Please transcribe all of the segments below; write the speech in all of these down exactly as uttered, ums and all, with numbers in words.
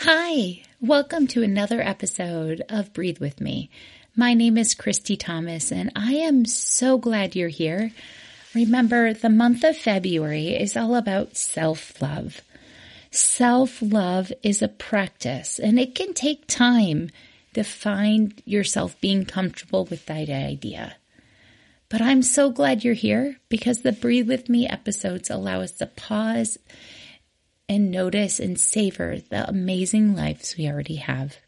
Hi, welcome to another episode of Breathe With Me. My name is Christy Thomas, and I am so glad you're here. Remember, the month of February is all about self-love. Self-love is a practice, and it can take time to find yourself being comfortable with that idea. But I'm so glad you're here because the Breathe With Me episodes allow us to pause and notice and savor the amazing lives we already have.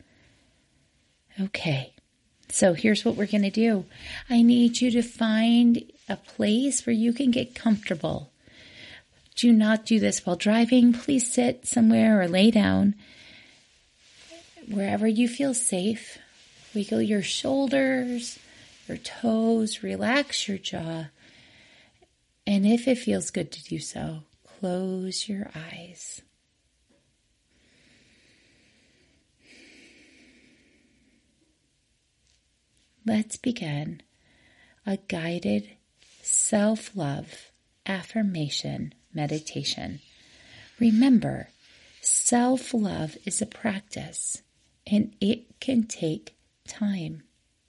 Okay, so here's what we're going to do. I need you to find a place where you can get comfortable. Do not do this while driving. Please sit somewhere or lay down. Wherever you feel safe, wiggle your shoulders, your toes, relax your jaw. And if it feels good to do so, close your eyes. Let's begin a guided self-love affirmation meditation. Remember, self-love is a practice and it can take time.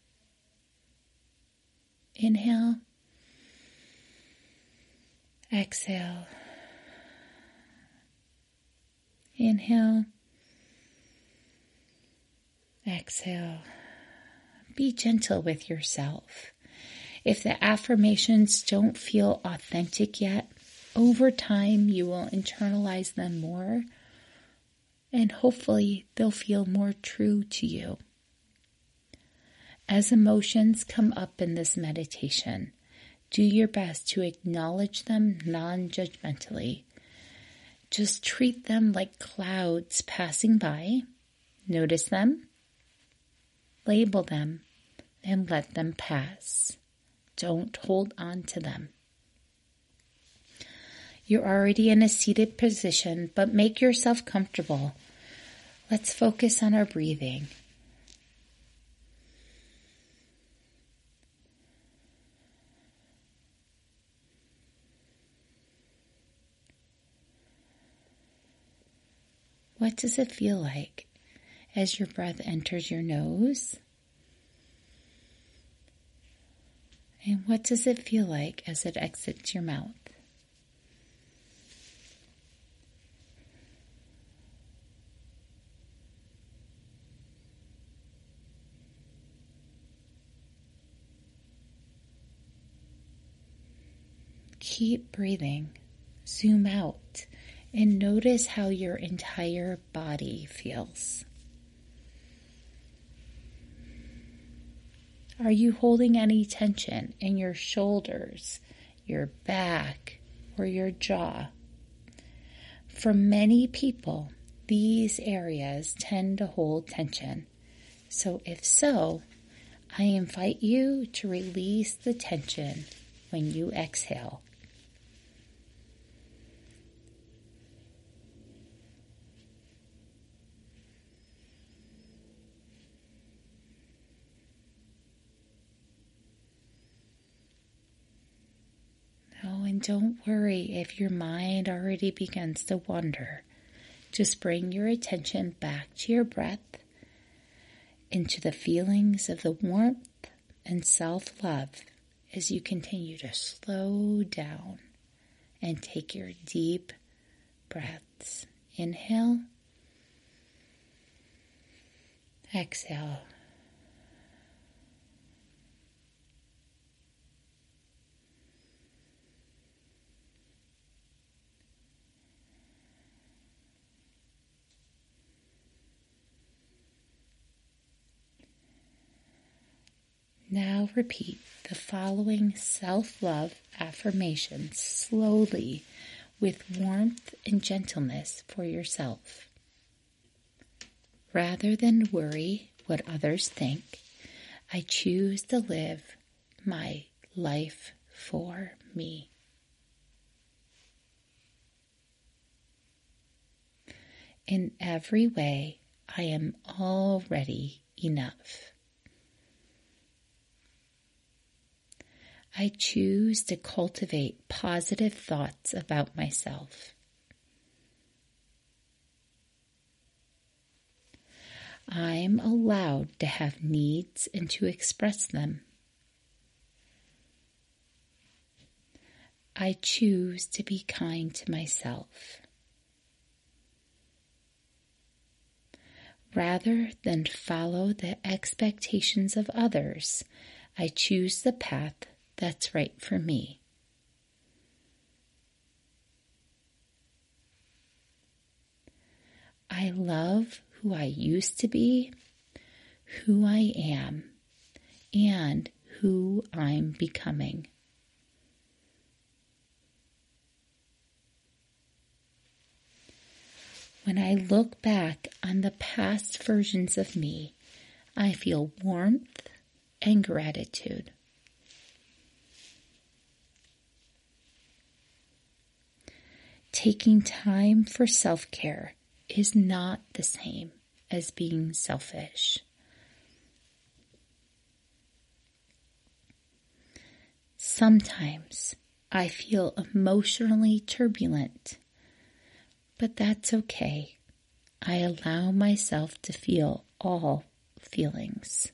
Inhale. Exhale. Inhale. Exhale. Be gentle with yourself. If the affirmations don't feel authentic yet, over time you will internalize them more, and hopefully they'll feel more true to you. As emotions come up in this meditation, do your best to acknowledge them non-judgmentally. Just treat them like clouds passing by. Notice them, label them, and let them pass. Don't hold on to them. You're already in a seated position, but make yourself comfortable. Let's focus on our breathing. What does it feel like as your breath enters your nose? And what does it feel like as it exits your mouth? Keep breathing. Zoom out. And notice how your entire body feels. Are you holding any tension in your shoulders, your back, or your jaw? For many people, these areas tend to hold tension. So if so, I invite you to release the tension when you exhale. Oh, and don't worry if your mind already begins to wander. Just bring your attention back to your breath, into the feelings of the warmth and self-love as you continue to slow down and take your deep breaths. Inhale. Exhale. Now repeat the following self-love affirmations slowly with warmth and gentleness for yourself. Rather than worry what others think, I choose to live my life for me. In every way, I am already enough. I choose to cultivate positive thoughts about myself. I'm allowed to have needs and to express them. I choose to be kind to myself. Rather than follow the expectations of others, I choose the path that's right for me. I love who I used to be, who I am, and who I'm becoming. When I look back on the past versions of me, I feel warmth and gratitude. Taking time for self-care is not the same as being selfish. Sometimes I feel emotionally turbulent, but that's okay. I allow myself to feel all feelings.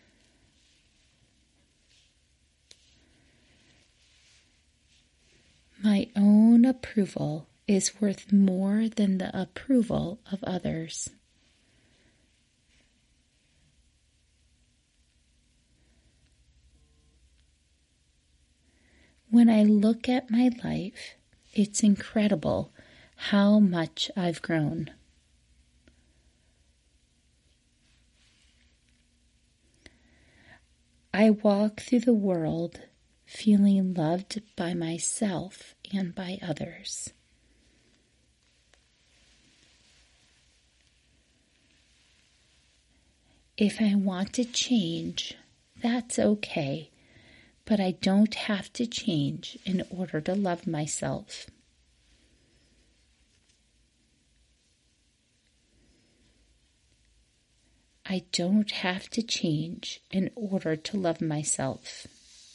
My own approval is worth more than the approval of others. When I look at my life, it's incredible how much I've grown. I walk through the world feeling loved by myself and by others. If I want to change, that's okay, but I don't have to change in order to love myself. I don't have to change in order to love myself.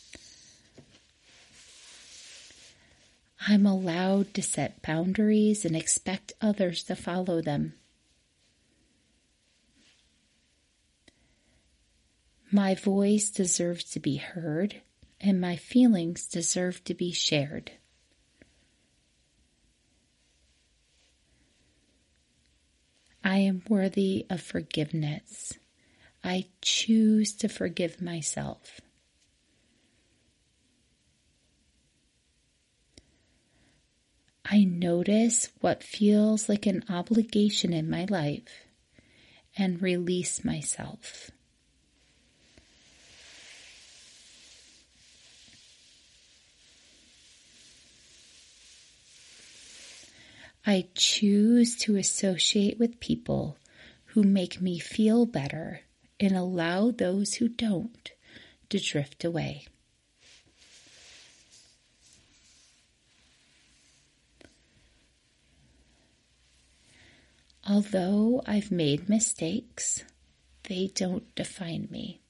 I'm allowed to set boundaries and expect others to follow them. My voice deserves to be heard, and my feelings deserve to be shared. I am worthy of forgiveness. I choose to forgive myself. I notice what feels like an obligation in my life and release myself. I choose to associate with people who make me feel better and allow those who don't to drift away. Although I've made mistakes, they don't define me.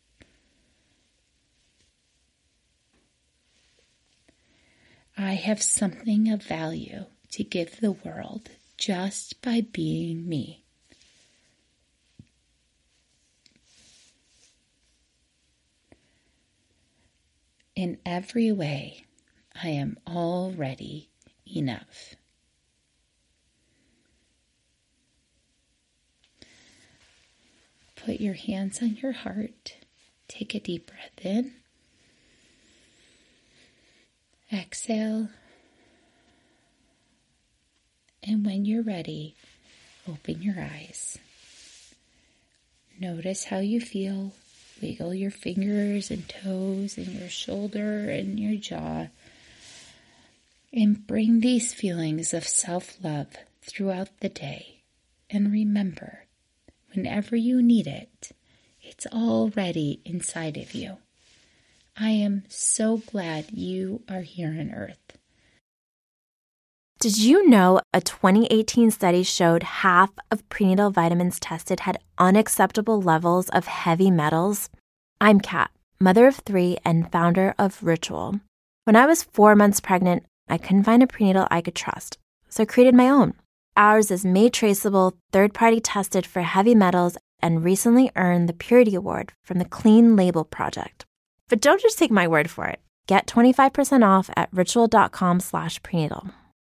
I have something of value to give the world just by being me. In every way, I am already enough. Put your hands on your heart. Take a deep breath in. Exhale. And when you're ready, open your eyes. Notice how you feel. Wiggle your fingers and toes and your shoulder and your jaw. And bring these feelings of self-love throughout the day. And remember, whenever you need it, it's already inside of you. I am so glad you are here on earth. Did you know a twenty eighteen study showed half of prenatal vitamins tested had unacceptable levels of heavy metals? I'm Kat, mother of three and founder of Ritual. When I was four months pregnant, I couldn't find a prenatal I could trust, so I created my own. Ours is made traceable, third-party tested for heavy metals, and recently earned the Purity Award from the Clean Label Project. But don't just take my word for it. Get twenty-five percent off at ritual.com slash prenatal.